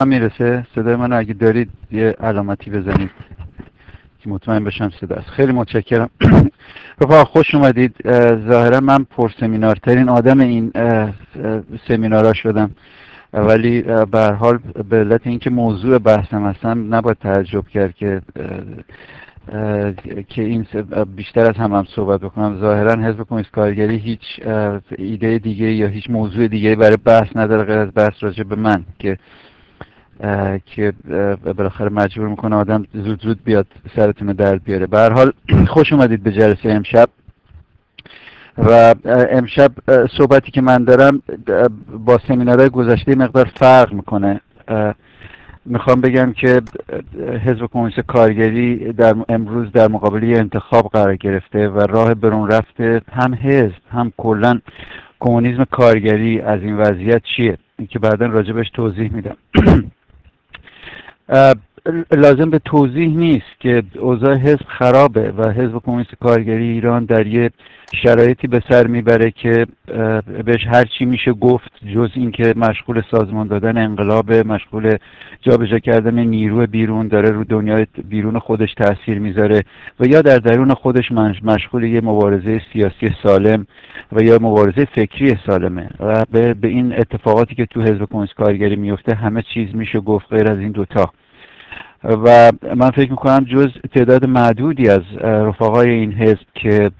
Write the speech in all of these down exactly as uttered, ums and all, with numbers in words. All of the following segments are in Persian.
میرسه صدای من؟ اگه دارید یه علامتی بزنید که مطمئن بشم صدا است. خیلی متشکرم. رفقا خوش اومدید. ظاهرا من پرسمینارترین آدم این سمینارها شدم، ولی به هر حال به علت اینکه موضوع بحثم هستم نباید تعجب کرد که که این بیشتر از هم هم صحبت بکنم. ظاهرا حزب کمونیست کارگری هیچ ایده دیگه یا هیچ موضوع دیگه برای بحث نداره غیر از بحث راجع به من که که بالاخره مجبور میکنه آدم زود زود بیاد سرتون رو درد بیاره. به هر حال خوش اومدید به جلسه امشب. و امشب صحبتی که من دارم با سمینارهای گذشته مقدار فرق میکنه. میخوام بگم که حزب کمونیست کارگری در امروز در مقابل انتخاب قرار گرفته و راه برون رفته هم حزب هم کلا کمونیسم کارگری از این وضعیت چیه که بعدا راجبش توضیح میدم. لازم به توضیح نیست که اوضاع حزب خرابه و حزب کمونیست کارگری ایران در یه شرایطی به سر میبره که بهش هر چی میشه گفت جز این که مشغول سازمان دادن انقلاب، مشغول جابجا کردن نیرو بیرون، داره رو دنیای بیرون خودش تاثیر میذاره و یا در درون خودش مشغول یه مبارزه سیاسی سالم و یا مبارزه فکری سالمه. و به این اتفاقاتی که تو حزب کمونیست کارگری میفته همه چیز میشه گفت غیر از این دوتا. و من فکر میکنم جز تعداد معدودی از رفقای این حزب که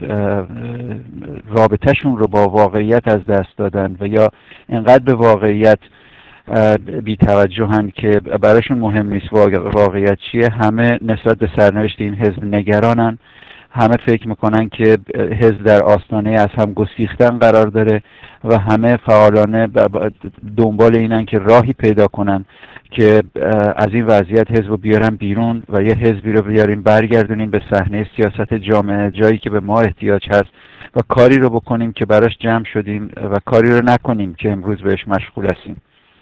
رابطهشون رو با واقعیت از دست دادن و یا انقدر به واقعیت بی توجهن که براشون مهم نیست واقعیت چیه، همه نسبت به سرنوشت این حزب نگرانن. همه فکر میکنن که حزب در آستانه از هم گسیختن قرار داره و همه فعالانه دنبال اینن که راهی پیدا کنن که از این وضعیت حزب رو بیارن بیرون و یه حزبی رو بیاریم برگردونیم به صحنه سیاست جامعه، جایی که به ما احتیاج هست و کاری رو بکنیم که براش جمع شدیم و کاری رو نکنیم که امروز بهش مشغول هستیم.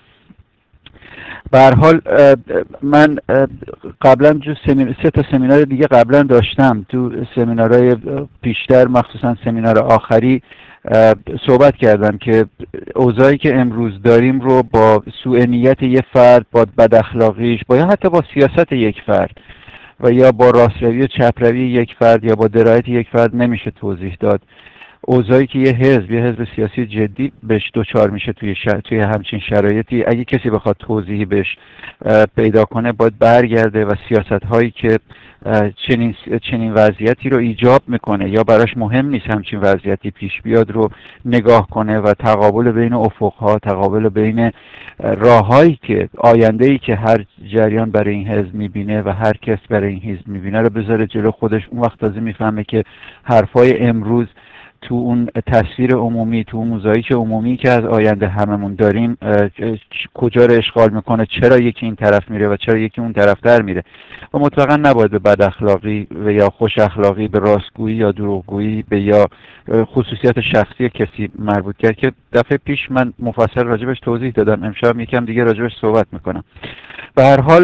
به هر حال من قبلا جو سمینار سه تا سمینار دیگه قبلا داشتم. تو سمینارهای پیشتر مخصوصا سمینار آخری صحبت کردم که اوضاعی که امروز داریم رو با سوء نیت یک فرد، با بد اخلاقیش، با یا حتی با سیاست یک فرد و یا با راستروی و چپروی یک فرد یا با درایت یک فرد نمیشه توضیح داد. اوضاعی که یه حزب یه حزب سیاسی جدی بهش دوچار میشه توی شر... توی همچین شرایطی، اگه کسی بخواد توضیحی بهش پیدا کنه باید برگرده و سیاست هایی که چنین چنین وضعیتی رو ایجاب میکنه یا براش مهم نیست همچین وضعیتی پیش بیاد رو نگاه کنه و تقابل بین افقها، تقابل بین راههایی که آینده‌ای که هر جریان برای این حزب میبینه و هر کس برای این حزب میبینه رو بذاره جلو خودش. اون وقت تازه میفهمه که حرفای امروز تو اون تصویر عمومی، تو اون موزاییک عمومی که از آینده هممون داریم کجا رو اشغال میکنه، چرا یکی این طرف میره و چرا یکی اون طرف تر میره. و مطلقا نباید به بد اخلاقی و یا خوش اخلاقی، به راستگویی یا دروغگویی، به یا خصوصیات شخصی کسی مربوط کرد که دفعه پیش من مفصل راجبش توضیح دادم. امشب یکم دیگه راجبش صحبت میکنم. به هر حال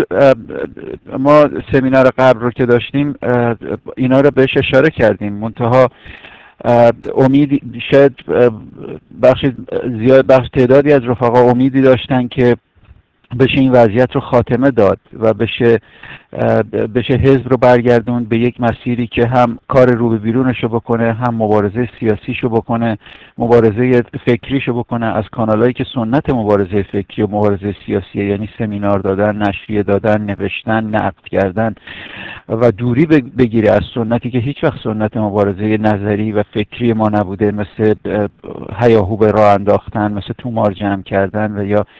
ما سمینار قبل رو که داشتیم اینا رو بهش اشاره کردیم، منتها امید شاید بخش زیاد بخش تعدادی از رفقا امیدی داشتن که بشه این وضعیت رو خاتمه داد و بشه بشه حزب رو برگردون به یک مسیری که هم کار رو به بیرونش رو بکنه، هم مبارزه سیاسیش رو بکنه، مبارزه فکریش رو بکنه از کانالایی که سنت مبارزه فکری و مبارزه سیاسی، یعنی سمینار دادن، نشریه دادن، نوشتن، نقد کردن و دوری بگیره از سنتی که هیچ وقت سنت مبارزه نظری و فکری ما نبوده، مثل هیاهو به راه انداختن، مثل تومار جمع کردن و یا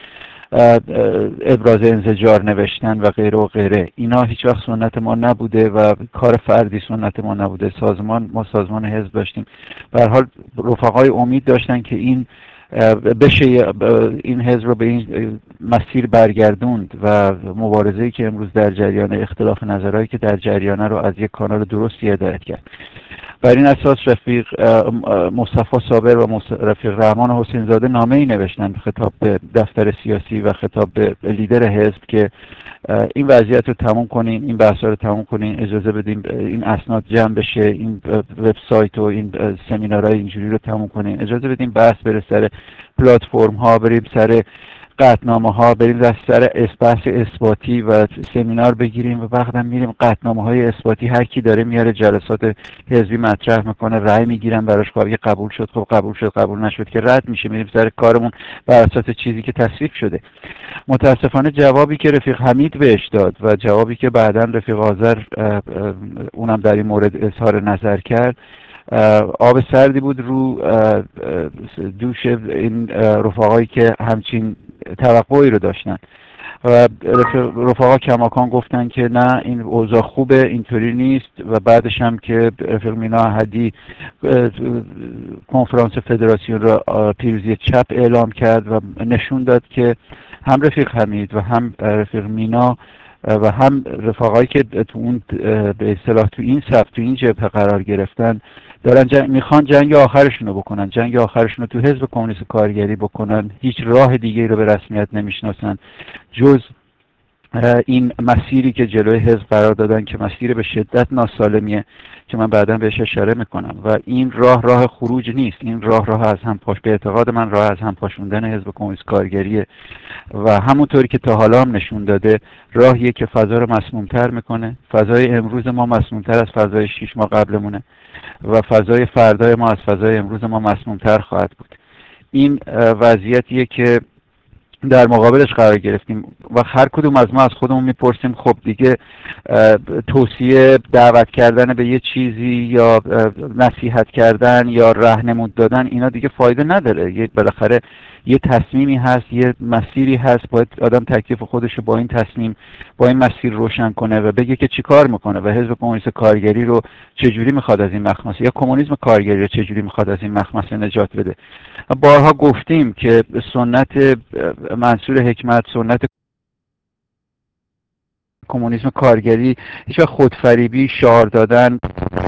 ابراز انزجار نوشتن و غیره و غیره. اینا هیچ وقت سنت ما نبوده و کار فردی سنت ما نبوده. سازمان ما سازمان حزب داشتیم. به هر حال رفقای امید داشتن که این بشه این حزب رو به این مسیر برگردوند و مبارزه‌ای که امروز در جریان، اختلاف نظرهایی که در جریانه رو از یک کانال درستی هدایت کرد. بر این اساس رفیق مصطفی صابر و رفیق رحمان حسین زاده نامه ای نوشتن خطاب به دفتر سیاسی و خطاب به لیدر حزب که این وضعیت رو تموم کنین، این بحثا رو تموم کنین، اجازه بدیم این اسناد جمع بشه، این وبسایت و این سمینارهای اینجوری رو تموم کنین، اجازه بدیم بحث بره سر پلتفرم ها، بریم سر قطعنامه ها، بریم دست سر بحث اثباتی و سمینار بگیریم و بعدم میریم قطعنامه های اثباتی هر کی داره میاره جلسات حزبی مطرح میکنه، رأی میگیرن براش، خب قبول شد خب قبول شد، قبول نشد که رد میشه، میریم سر کارمون بر اساس چیزی که تصویب شده. متاسفانه جوابی که رفیق حمید بهش داد و جوابی که بعدا رفیق آذر اونم در این مورد اظهار نظر کرد آب سردی بود رو دوش این رفقایی که همچین توقعی رو داشتن و رفقا کماکان گفتن که نه این اوضاع خوبه، اینطوری نیست. و بعدش هم که رفیق مینا احدی کنفرانس فدراسیون را پیروزی چپ اعلام کرد و نشون داد که هم رفیق حمید و هم رفیق مینا و هم رفقایی که تو اون به اصطلاح تو این صف تو این جبهه قرار گرفتن دارن جنگ میخوان جنگ آخرشون رو بکنن، جنگ آخرشون رو تو حزب کمونیست کارگری بکنن. هیچ راه دیگه رو به رسمیت نمیشناسن جز این مسیری که جلوی حزب قرار دادن که مسیر به شدت ناسالمیه که من بعدا بهش اشاره میکنم و این راه راه خروج نیست. این راه راه از هم پاش به اعتقاد من راه از هم پاشوندن حزب کمونیست کارگریه و همونطوری که تا حالا هم نشون داده راهیه که فضا رو مسمومتر میکنه. فضای امروز ما مسمومتر از فضای شیش ماه قبلمونه و فضای فردای ما از فضای امروز ما مسمومتر خواهد بود. این وضعیتیه که در مقابلش قرار گرفتیم و هر کدوم از ما از خودمون میپرسیم خب دیگه توصیه دعوت کردن به یه چیزی یا نصیحت کردن یا راهنمود دادن اینا دیگه فایده نداره. یه بالاخره یه تصمیمی هست، یه مسیری هست، باید آدم تکلیف خودش رو با این تصمیم با این مسیر روشن کنه و بگه که چی کار میکنه و حزب کمونیست کارگری رو چجوری میخواد از این مخمسه یا کمونیسم کارگری رو چجوری میخواد از این مخمسه نجات بده. بارها گفتیم که سنت منصور حکمت، سنت کمونیسم کارگری هیچ وقت خودفریبی، شعار دادن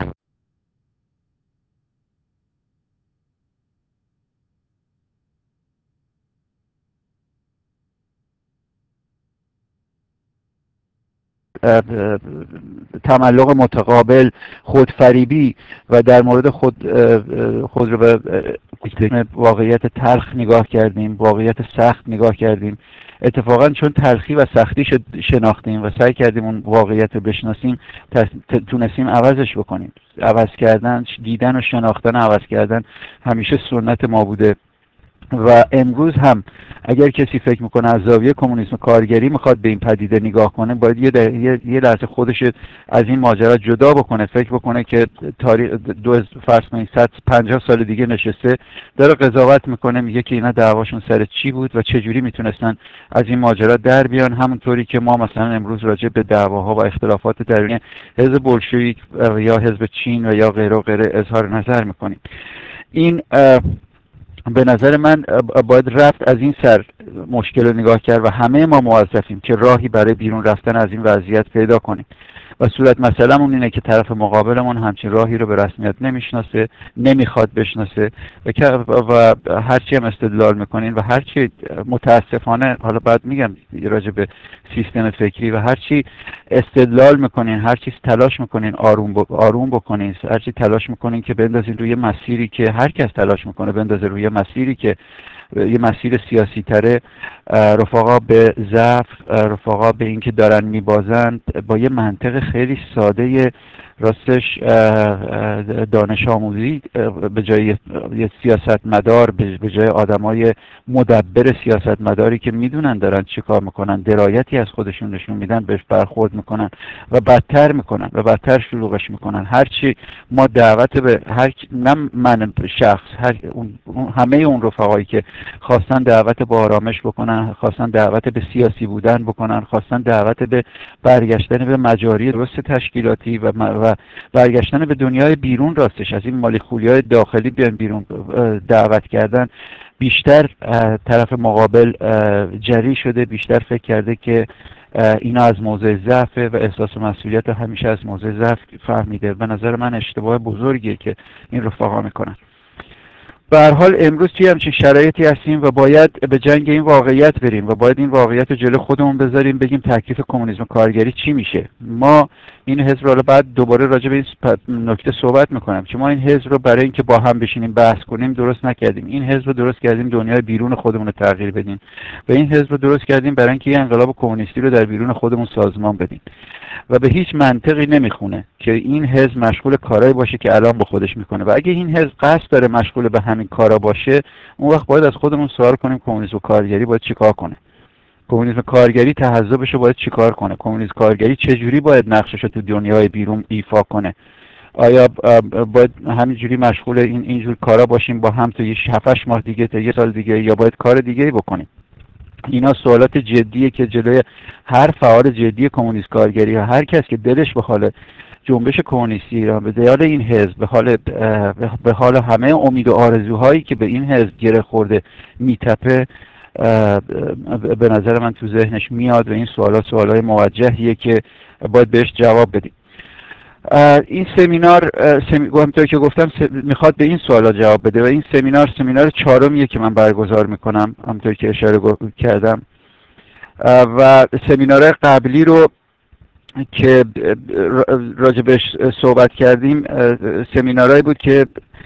تملق متقابل، خودفریبی و در مورد خود خود رو به واقعیت تلخ نگاه کردیم، واقعیت سخت نگاه کردیم. اتفاقا چون تلخی و سختی شناختیم و سعی کردیم اون واقعیت رو بشناسیم تونستیم عوضش بکنیم. عوض کردن، دیدن و شناختن عوض کردن همیشه سنت ما بوده و امروز هم اگر کسی فکر میکنه از زاویه کمونیسم کارگری میخواد به این پدیده نگاه کنه باید یه, یه،, یه لحظه خودش از این ماجرا جدا بکنه، فکر بکنه که تاریخ دو فرض کنید صد پنجاه سال دیگه نشسته داره قضاوت میکنه، میگه که اینا دعواشون سر چی بود و چجوری میتونستن از این ماجرا در بیان، همونطوری که ما مثلا امروز راجع به دعواها و اختلافات درونی حزب بولشویک یا حزب چین و یا غیره و غیره اظهار نظر میکنیم. این به نظر من باید رفت از این سر مشکل رو نگاه کرد و همه ما موظفیم که راهی برای بیرون رفتن از این وضعیت پیدا کنیم و صورت مسئله‌مون اینه که طرف مقابلمون همچین راهی رو به رسمیت نمیشناسه، نمیخواد بشناسه و, و هرچی هم استدلال میکنین و هرچی متاسفانه حالا بعد میگم راجع به سیستم فکری و هرچی استدلال میکنین، هرچی تلاش میکنین آروم ب... آروم بکنین، هرچی تلاش میکنین که بندازین روی مسیری که هر کس تلاش میکنه بندازه روی مسیری که یه مسیر سیاسی تره، رفقا به ضعف، رفقا به اینکه دارن میبازن با یه منطق خیلی ساده راستش دانش آموزی به جای یه سیاست مدار، به جای آدمای مدبر سیاست مداری که میدونن دارن چی کار میکنن، درایتی از خودشون نشون میدن، بهش برخورد میکنن و بدتر میکنن و بدتر شلوغش میکنن. هرچی ما دعوت به هر نه من شخص هر اون همه اون رفقایی که خواستن دعوت به آرامش بکنن، خواستن دعوت به سیاسی بودن بکنن، خواستن دعوت به برگشتن به مجاری درست تشکیلاتی و, و برگشتن به دنیای بیرون راستش از این مالی خولیای داخلی بیان بیرون دعوت کردن، بیشتر طرف مقابل جری شده، بیشتر فکر کرده که اینا از موضع ضعفه و احساس مسئولیت همیشه از موضع ضعف فهمیده. به نظر من اشتباه بزرگیه که این رفقا میکنن. به هر حال امروز توی همچین شرایطی هستیم و باید به جنگ این واقعیت بریم و باید این واقعیت رو جلو خودمون بذاریم، بگیم تکلیف کمونیسم کارگری چی میشه. ما این حزب رو بعد دوباره راجع به این نکته صحبت میکنم که ما این حزب رو برای اینکه با هم بشینیم بحث کنیم درست نکردیم. این حزب رو درست کردیم دنیای بیرون خودمون رو تغییر بدیم و این حزب رو درست کردیم برای اینکه یه انقلاب کمونیستی رو در بیرون خودمون سازمان بدیم و به هیچ منطقی نمیخونه که این حزب مشغول کارایی باشه که الان با خودش میکنه. و اگه این حزب قصد داره مشغول به همین کارا باشه، اون وقت باید از خودمون سوال کنیم کمونیسم کارگری باید چیکار کنه؟ کمونیسم کارگری تحزبش رو باید چیکار کنه؟ کمونیسم کارگری چجوری باید نقشش رو تو دنیای بیرون ایفا کنه؟ آیا باید همینجوری مشغول این اینجور کارا باشیم با هم تا یه هفت ماه دیگه تا یه سال دیگه، یا باید کار دیگه بکنیم؟ اینا سوالات جدیه که جلوی هر فعال جدی کمونیست کارگری ها، هر کس که دلش به حال جنبش کمونیستی ایران، به حال این حزب، به حال به حال همه امید و آرزوهایی که به این حزب گره خورده میتپه، به نظر من تو ذهنش میاد و این سوالات سوالای موجهیه که باید بهش جواب بدیم. این سمینار همونطور که گفتم میخواد به این سوالا جواب بده و این سمینار سمینار چهارمیه که من برگزار میکنم همونطور که اشاره کردم و سمینارهای قبلی رو که راجبش صحبت کردیم سمینارهایی بود که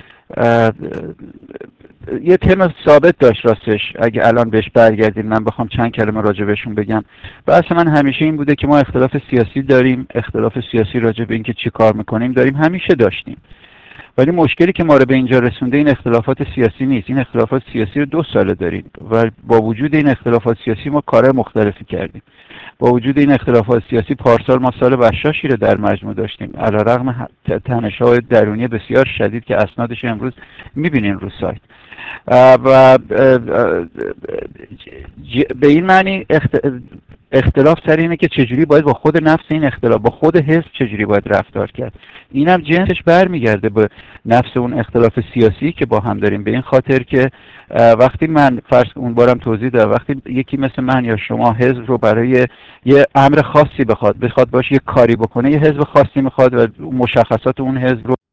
یه تم ثابت داشت. راستش اگه الان بهش برگردیم من بخوام چند کلمه راجبشون بگم، بحث من همیشه این بوده که ما اختلاف سیاسی داریم، اختلاف سیاسی راجب این که چی کار میکنیم داریم، همیشه داشتیم، ولی مشکلی که ما رو به اینجا رسونده این اختلافات سیاسی نیست. این اختلافات سیاسی رو دو ساله داریم و با وجود این اختلافات سیاسی ما کارهای مختلفی کردیم. با وجود این اختلافات سیاسی پارسال ما سال بشاشی رو در مجموع داشتیم، علیرغم تنش‌های درونی بسیار شدید که اسنادش امروز می‌بینین رو سایت. و به این معنی اختلاف سر اینه که چجوری باید با خود نفس این اختلاف، با خود حزب چجوری باید رفتار کرد. اینم جنسش برمیگرده به نفس اون اختلاف سیاسی که با هم داریم، به این خاطر که وقتی من فرض اون بارم توضیح دادم، وقتی یکی مثل من یا شما حزب رو برای یه امر خاصی بخواد بخواد باشه یه کاری بکنه، یه حزب خاصی میخواد و مشخصات اون حزب رو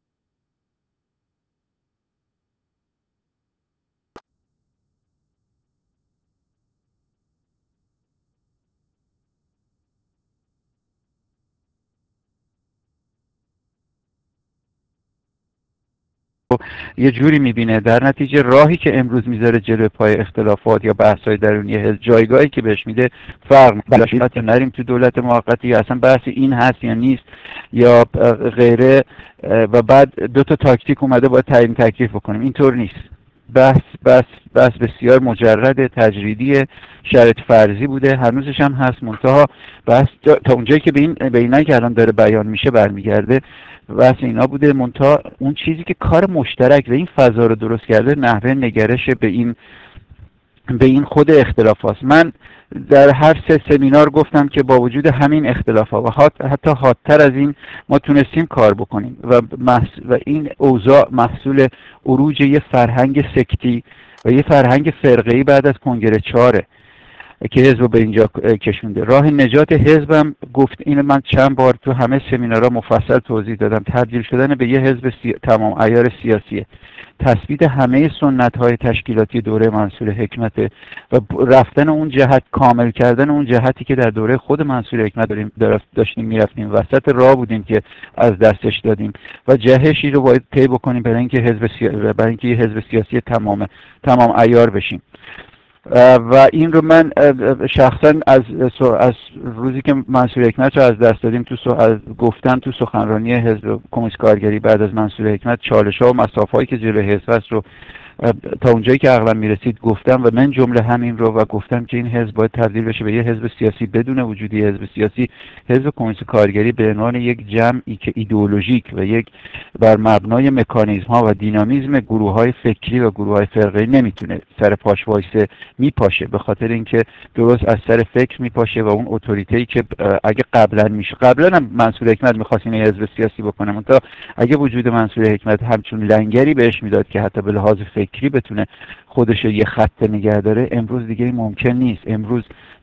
یه جوری میبینه، در نتیجه راهی که امروز میذاره جلوی پای اختلافات یا بحث‌های درونی حزب، جایگاهی که بهش میده فرق میکنه. یا نریم تو دولت موقتی، یا اصلا بحث این هست یا نیست یا غیره و بعد دو تا تاکتیک اومده باید تعیین تکلیف بکنیم. اینطور نیست. بحث بحث بحث بسیار مجرد، تجریدی، شرط فرضی بوده، هنوزش هم هست. منتها بحث تا اونجایی که به این به اینایی که الان داره بیان میشه برمیگرده، بحث اینا بوده. منتها اون چیزی که کار مشترک و این فضا رو درست کرده نحوه نگرش به این به این خود اختلاف هست. من در هر سه سمینار گفتم که با وجود همین اختلاف ها و حتی حادتر از این ما تونستیم کار بکنیم و, و این اوضاع محصول عروج یه فرهنگ سکتی و یه فرهنگ فرقه‌ای بعد از کنگره چهاره که حزب به اینجا کشونده. راه نجات حزبم گفت، این من چند بار تو همه سمینارها مفصل توضیح دادم، تبدیل شدن به یه حزب سی... تمام عیار سیاسیه، تثبیت همه سنت‌های تشکیلاتی دوره منصور حکمت و رفتن اون جهت، کامل کردن اون جهتی که در دوره خود منصور حکمت داشتیم میرفتیم، وسط راه بودیم که از دستش دادیم و جهشی رو باید طی بکنیم برای اینکه حزب سیا... برای اینکه یه حزب سیاسی تمام تمام عیار بشیم. و این رو من شخصا از از روزی که منصور حکمت رو از دست دادیم تو از گفتن تو سخنرانی حزب کمونیست کارگری بعد از منصور حکمت، چالش‌ها و مسافه‌هایی که جلوی حزب هست رو تا اونجایی که عقلم میرسید گفتم و من جمله همین رو و گفتم که این حزب باید تبدیل بشه به یه حزب سیاسی بدون وجود یه حزب سیاسی. حزب کمونیست کارگری به عنوان یک جمعی که ایدئولوژیک و یک بر مبنای مکانیزم ها و دینامیزم گروه های فکری و گروه های فرقه‌ای نمیتونه سر پاش وایسه، میپاشه، به خاطر اینکه درست از سر فکر میپاشه و اون اتوریته‌ای که اگه قبلا میشه قبلا هم منصور حکمت می‌خواست این حزب سیاسی بکنه، منتها اگه وجود منصور حکمت همچون لنگری بهش میداد که حتی به لحاظ فکری بتونه خودش یه خط نگه داره، امروز دیگه ممکن نیست. امروز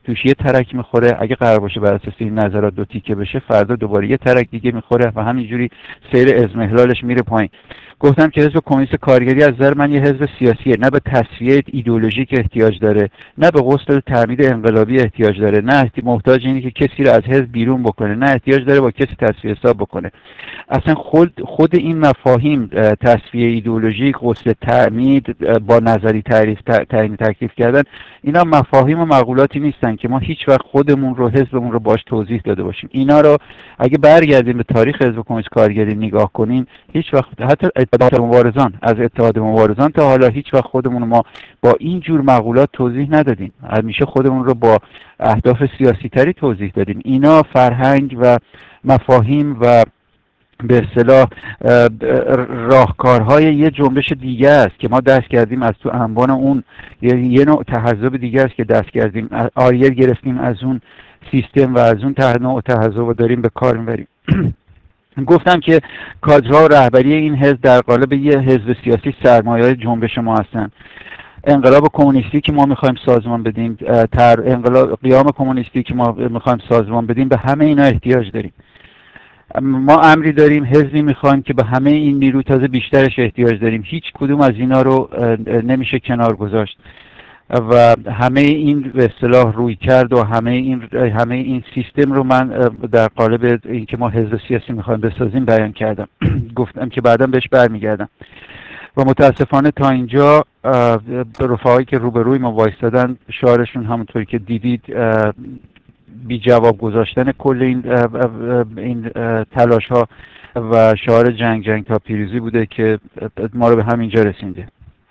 توش یه ترک میخوره، اگه قرار باشه بر اساس این نظرات دو تیکه بشه فردا دوباره یه ترک دیگه میخوره و همینجوری سیر اضمحلالش میره پایین. گفتم که حزب کمونیست کارگری از نظر من یه حزب سیاسیه، نه به تصفیه ایدئولوژیک احتیاج داره، نه به غسل تعمید انقلابی احتیاج داره، نه محتاج اینه که کسی رو از حزب بیرون بکنه، نه احتیاج داره با کسی تصفیه حساب بکنه. اصلا خود خود این مفاهیم تصفیه ایدئولوژیک، غسل تعمید، با نظری تعریف تعیین تکلیف کردن، اینا مفاهیم و مقولاتی نیستن که ما هیچ وقت خودمون رو حزبمون رو باش توضیح داده باشیم. اینا رو اگه برگردیم به تاریخ حزب کمونیست کارگری نگاه کنیم، هیچ وقت حتی اتحاد مبارزان از اتحاد مبارزان تا حالا هیچ وقت خودمون ما با این جور مقولات توضیح ندادیم. همیشه خودمون رو با اهداف سیاسی تری توضیح دادیم. اینا فرهنگ و مفاهیم و به اصطلاح راهکارهای یه جنبش دیگه است که ما دست کردیم از تو انبان اون، یه نوع تحزب دیگه است که دست کردیم، آریه گرفتیم از اون سیستم و از اون نوع تحزب رو داریم به کار میبریم. گفتم که کادرها و رهبری این حزب در قالب یه حزب سیاسی سرمایه‌های جنبش ما هستن. انقلاب کمونیستی که ما میخوایم سازمان بدیم، تر انقلاب قیام کمونیستی که ما میخوایم سازمان بدیم، به همه اینا احتیاج داریم. ما امری داریم، حزبی میخوایم که به همه این نیرو تازه بیشترش احتیاج داریم. هیچ کدوم از اینا رو نمیشه کنار گذاشت و همه این به اصطلاح روی کرد و همه این همه این سیستم رو من در قالب اینکه ما حزب سیاسی میخوایم بسازیم بیان کردم. گفتم که بعداً بهش برمیگردم. و متاسفانه تا اینجا رفقایی که روبروی ما وایستادن شعارشون همونطوری که دیدید بی جواب گذاشتن کل این این تلاش ها و شعار جنگ جنگ تا پیروزی بوده که ما رو به همینجا رسونده.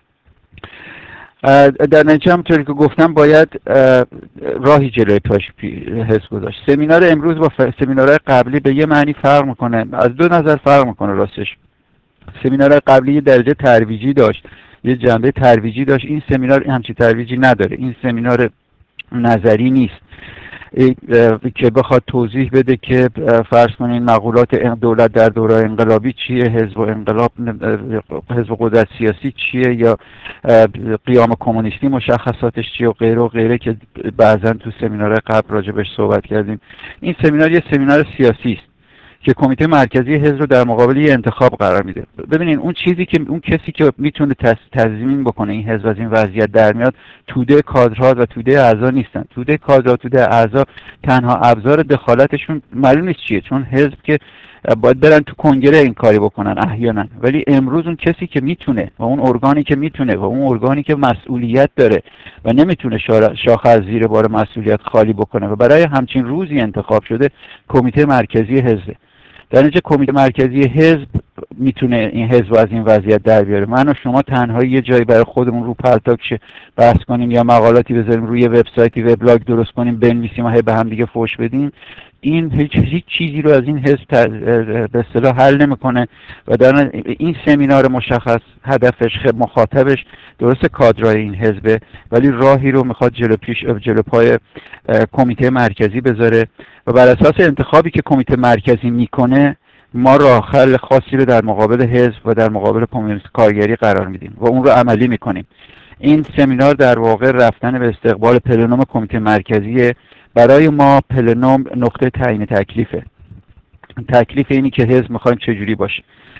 در نتیجه همونطوری که گفتم باید راهی جلوی پاش حزب گذاشت. سمینار امروز با سمینارهای قبلی به یه معنی فرق میکنه، از دو نظر فرق میکنه راستش. سمینار قبلی یه درجه ترویجی داشت، یه جنبه ترویجی داشت. این سمینار همچین ترویجی نداره. این سمینار نظری نیست که بخواد توضیح بده که فرض کنین مقولات دولت در دوره انقلابی چیه، حزب و انقلاب، حزب و قدرت سیاسی چیه، یا قیام کمونیستی مشخصاتش چیه و غیره و غیره که بعضا تو سمینار قبل راجع بهش صحبت کردیم. این سمینار یه سمینار سیاسی است که کمیته مرکزی حزب رو در مقابل یه انتخاب قرار میده. ببینین اون چیزی که اون کسی که میتونه تضمین بکنه این حزب از این وضعیت در میاد، توده کادرها و توده اعضا نیستن. توده کادرها، توده اعضا تنها ابزار دخالتشون معلوم نیست چیه، چون حزب که باید برن تو کنگره این کاری بکنن احیانا، ولی امروز اون کسی که میتونه و اون ارگانی که میتونه و اون ارگانی که مسئولیت داره و نمیتونه شاخه از زیر بار مسئولیت خالی بکنه و برای همچین روزی انتخاب شده، کمیته مرکزی حزب. در نتیجه کمیته مرکزی حزب میتونه این حزب از این وضعیت در بیاره. من و شما تنهایی یه جایی برای خودمون رو پرتاکش بحث کنیم یا مقالاتی بذاریم روی وبسایتی وبلاگ درست کنیم بنویسیم و هی به هم دیگه فوش بدیم، این هیچ هیچ چیزی رو از این حزب به اصطلاح حل نمیکنه. و در این سمینار مشخص هدفش مخاطبش درست کادرای این حزبه، ولی راهی رو میخواد جلو پیش جلو پای کمیته مرکزی بذاره و بر اساس انتخابی که کمیته مرکزی میکنه ما راه حل خاصی رو در مقابل حزب و در مقابل کمونیست کارگری قرار میدیم و اون رو عملی میکنیم. این سمینار در واقع رفتن به استقبال پلنوم کمیته مرکزی. برای ما پلنوم نقطه تعیین تکلیفه. تکلیف اینی که حزب میخوایم چجوری باشه.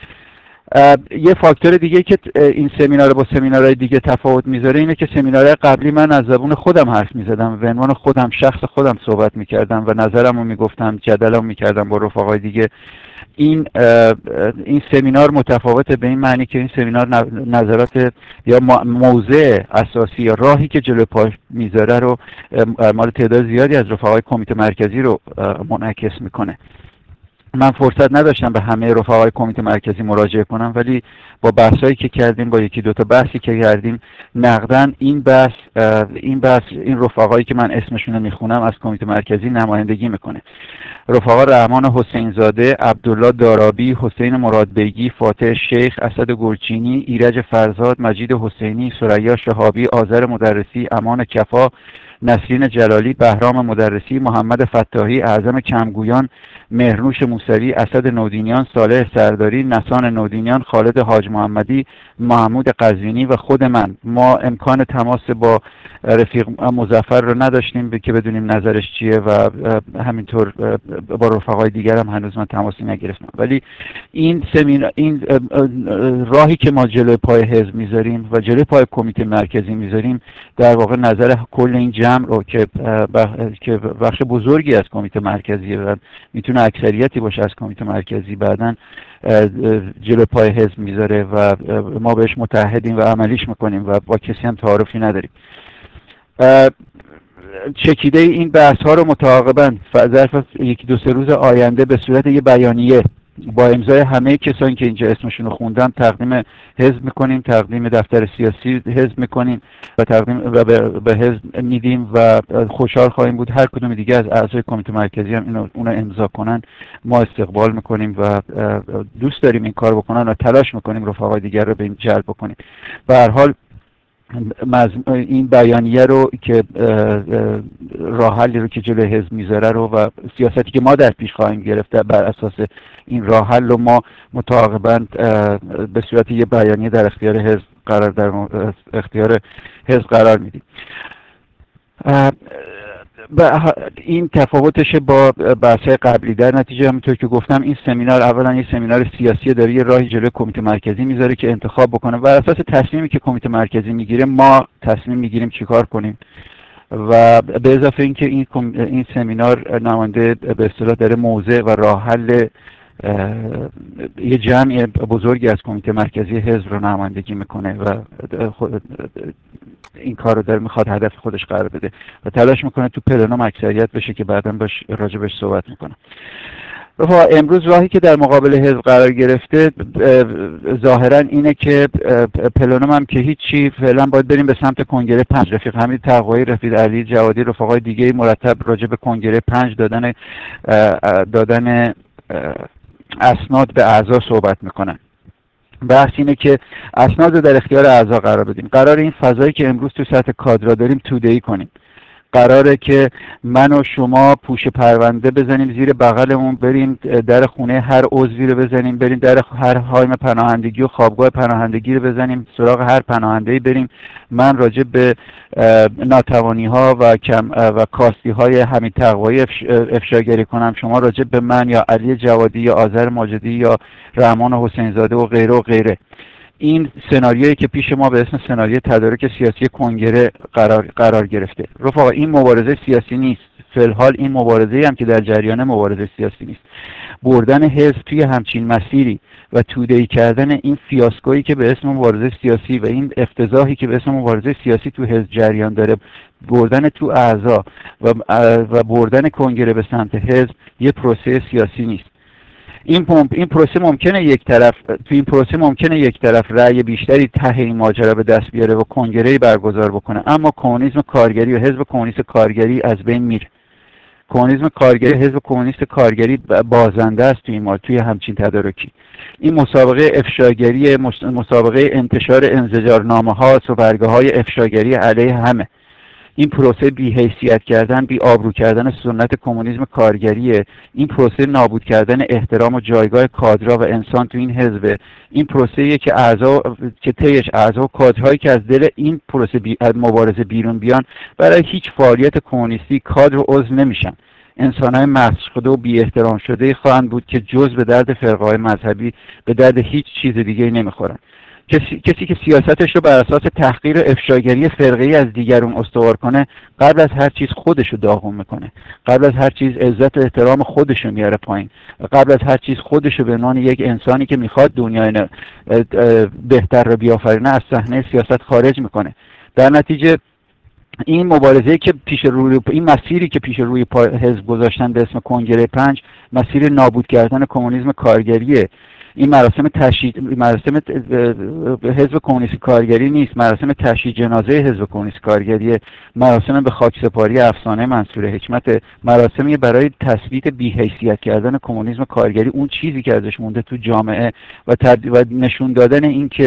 یه فاکتور دیگه که این سمینار با سمینارهای دیگه تفاوت میذاره اینه که سمینارهای قبلی من از زبون خودم حرف میزدم، به عنوان خودم شخص خودم صحبت میکردم و نظرمو میگفتم، جدلمو میکردم با رفقای دیگه. این این سمینار متفاوته به این معنی که این سمینار نظرات یا موضع اساسی یا راهی که جلو پاش میذاره رو مال تعداد زیادی از رفقای کمیته مرکزی رو منعکس میکنه. من فرصت نداشتم به همه رفقای کمیته مرکزی مراجعه کنم، ولی با بحثایی که کردیم، با یکی دو تا بحثی که کردیم، نقدن این بحث این بحث این رفقایی که من اسمشون رو میخونم از کمیته مرکزی نمایندگی میکنه. رفقا رحمان حسین زاده، عبدالله دارابی، حسین مرادبیگی، فاتح شیخ، اسد گلچینی، ایرج فرزاد، مجید حسینی، ثریا شهابی، آذر مدرسی، امان کفا، نسرین جلالی، بهرام مدرسی، محمد فتاحی، اعظم کمگویان، مهرنوش موسوی، اسد نودینیان، صالح سرداری، نسان نودینیان، خالد حاج محمدی، محمود قزوینی و خود من. ما امکان تماس با رفیق مظفر رو نداشتیم که بدونیم نظرش چیه و همینطور با رفقای دیگر هم هنوز من تماسی نگرفتم. ولی این سمین این راهی که ما جلوی پای حزب میذاریم و جلوی پای کمیته مرکزی میذاریم در واقع نظر کل این جمع رو که که بخش بزرگی از کمیته مرکزی و میتونه اکثریتی باشه از کمیته مرکزی بعداً جلوی پای حزب میذاره و ما بهش متحدیم و عملیش میکنیم و با کسی هم تعارفی نداریم. چکیده این بحث ها رو متعاقباً ظرف یک دو سه روز آینده به صورت یه بیانیه با امضای همه کسانی که اینجا اسمشون رو خوندم تقدیم حزب میکنیم، تقدیم دفتر سیاسی حزب میکنیم و تقدیم و به حزب میدیم و خوشحال خواهیم بود هر کدوم دیگه از اعضای کمیته مرکزی هم اینو اونو امضا کنن. ما استقبال میکنیم و دوست داریم این کار بکنن و تلاش میکنیم رفقای دیگر رو به این جلب بکنیم. به هر حال این بیانیه رو که راه حلی رو که جلوی حزب میذاره رو و سیاستی که ما در پیش خواهیم گرفته بر اساس این راه حل رو ما متعاقباً به صورت یه بیانیه در اختیار حزب قرار در اختیار حزب قرار میدیم. این تفاوتش با بحث‌های قبلی. در نتیجه همونطور که گفتم این سمینار اولا یه سمینار سیاسی داره، یه راهی جلوی کمیته مرکزی میذاره که انتخاب بکنه و اساس تصمیمی که کمیته مرکزی میگیره ما تصمیم میگیریم چیکار کنیم و به اضافه اینکه این این سمینار نماینده به اصطلاح داره موضع و راه حل یه جمع بزرگی از کمیته مرکزی حزب رو نمایندگی میکنه و این کار رو داره میخواد هدف خودش قرار بده و تلاش میکنه تو پلنوم اکثریت بشه که بعداً باش راجبش صحبت میکنه. رفقا امروز راهی که در مقابل حزب قرار گرفته ظاهرا اینه که پلنوم هم که هیچی فعلا باید بریم به سمت کنگره پنج. رفیق حمید تقوایی، رفیق علی جوادی، رفقای دیگه مرتب راجب کنگره پنج دادن دادن اسناد به اعضا صحبت میکنن. بحث اینه که اسناد رو در اختیار اعضا قرار بدیم. قرار این فضایی که امروز تو سطح کادر داریم توده‌ای کنیم. قراره که من و شما پوش پرونده بزنیم زیر بغلمون، بریم در خونه هر عضوی رو بزنیم، بریم در هر حایم پناهندگی و خوابگاه پناهندگی رو بزنیم، سراغ هر پناهنده‌ای بریم. من راجع به ناتوانی ها و کم و کاستی های حمید تقوایی افشاگری کنم، شما راجع به من یا علی جوادی یا آذر ماجدی یا رحمان حسین زاده و غیره و غیره. این سناریویی که پیش ما به اسم سناریوی تدارک سیاسی کنگره قرار قرار گرفته. رفقا این مبارزه سیاسی نیست. فی الحال این مبارزه‌ای هم که در جریان مبارزه سیاسی نیست. بردن حزب توی همچین مسیری و توده‌ای کردن این فیاسکویی که به اسم مبارزه سیاسی و این افتضاحی که به اسم مبارزه سیاسی تو حزب جریان داره، بردن تو اعضا و و بردن کنگره به سمت حزب یه پروسه سیاسی نیست. این این پروسه ممکنه یک طرف تو این پروسه ممکنه یک طرف رأی بیشتری ته این ماجرا به دست بیاره و کنگره‌ای برگزار بکنه، اما کمونیسم کارگری و حزب کمونیست کارگری از بین میره. کمونیسم کارگری، حزب کمونیست کارگری بازنده است توی ما توی همچین تدارکی. این مسابقه افشاگری، مسابقه انتشار انزجارنامه‌ها، سوگوارهای افشاگری علیه همه. این پروسه بی حیثیت کردن، بی آبرو کردن سنت کمونیسم کارگریه. این پروسه نابود کردن احترام و جایگاه کادرها و انسان تو این حزب. این پروسه‌ایه که اعضا که طیش اعضا و کادرهایی که از دل این پروسه بی مبارزه بیرون بیان برای هیچ فعالیت کمونیستی کادر و عضو نمیشن. انسان‌های مسخ شده و بی احترام شده خواهند بود که جز به درد فرقه‌های مذهبی به درد هیچ چیز دیگه نمیخورن. کسی, کسی که سیاستش رو بر اساس تحقیر افشاگری فرقه‌ای از دیگرون استوار کنه، قبل از هر چیز خودش رو داغون میکنه، قبل از هر چیز عزت و احترام خودش رو میاره پایین، قبل از هر چیز خودش رو به عنوان یک انسانی که میخواد دنیای بهتر رو بیافرینه از صحنه سیاست خارج میکنه. در نتیجه این مبارزه که پیش روی این مسیری که پیش روی حزب گذاشتن به اسم کنگره پنج، مسیر نابود کردن کمونیسم کارگریه. این مراسم تشییع مراسم حزب کمونیست کارگری نیست، مراسم تشییع جنازه حزب کمونیست کارگری، مراسم به خاکسپاری افسانه منصور حکمت، مراسمی برای تثبیت بی‌حیثیت کردن کمونیسم کارگری، اون چیزی که ازش مونده تو جامعه و, و نشون دادن این که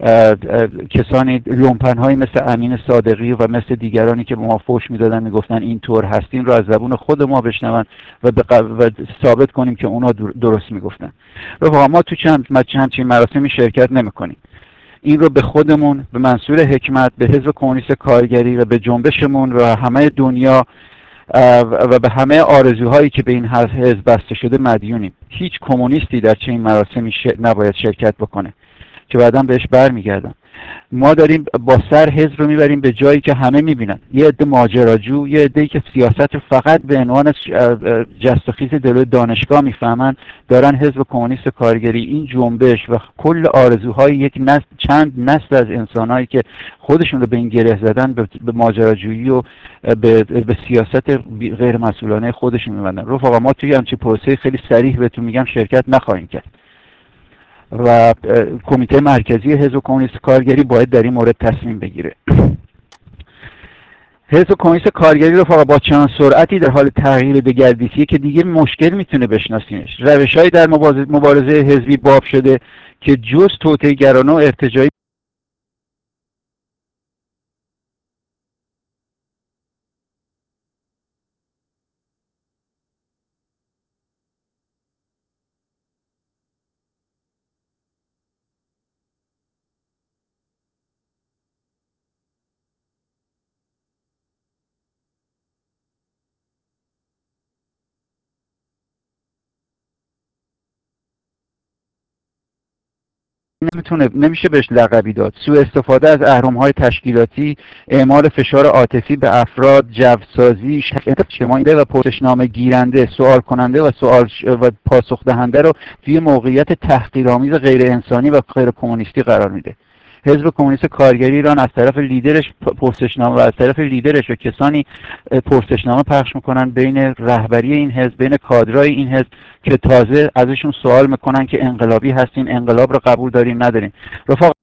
کسانی لومپن‌هایی مثل امین صادقی و مثل دیگرانی که به ما فحش میدادن میگفتن این طور هستین رو از زبون خود ما بشنون و, و ثابت کنیم که اونا درست میگفتن. رفقا ما تو چند همچین مراسمی شرکت نمی‌کنیم. این رو به خودمون، به منصور حکمت، به حزب کمونیست کارگری و به جنبشمون و همه دنیا و به همه آرزوهایی که به این حزب بسته شده مدیونیم. هیچ کمونیستی در چنین مراسمی نباید شرکت بکنه که بعداً بهش برمیگردم. ما داریم با سر حزب رو میبریم به جایی که همه میبینن، یه عده ماجراجو، یه عده‌ای که سیاست رو فقط به عنوان جست و خیز دل دانشگاه میفهمن، دارن حزب کمونیست کارگری، این جنبش و کل آرزوهای یک نسل، چند نسل از انسانهایی که خودشون رو به این گره زدن، به ماجراجویی و به, به سیاست غیر مسئولانه خودشون میبندن. رفقا ما توی همچین پروسه خیلی صریح بهتون میگم شرکت نخواهیم کرد و کمیته مرکزی حزب کمونیست کارگری باید در این مورد تصمیم بگیره. حزب کمونیست کارگری رو فقط با چنان سرعتی در حال تغییر دگردیسیه که دیگه مشکل میتونه بشناسیمش. روش‌هایی در مبارزه حزبی باب شده که جز توطئه‌گرانه و ارتجاعی نمیتونه، نمیشه بهش لقبی داد. سوء استفاده از اهرم‌های تشکیلاتی، اعمال فشار عاطفی به افراد، جوسازی، شرایط اجتماعی و پرسشنامه گیرنده، سوال کننده و سوال و پاسخ دهنده رو توی موقعیت تحقیرآمیز غیر انسانی و غیر کمونیستی قرار میده. حزب کمونیست کارگری ایران از طرف لیدرش پرسشنامه و از طرف لیدرش و کسانی پرسشنامه پخش میکنن بین رهبری این حزب، بین کادرای این حزب که تازه ازشون سوال میکنن که انقلابی هستین، انقلاب رو قبول داریم نداریم. رفقا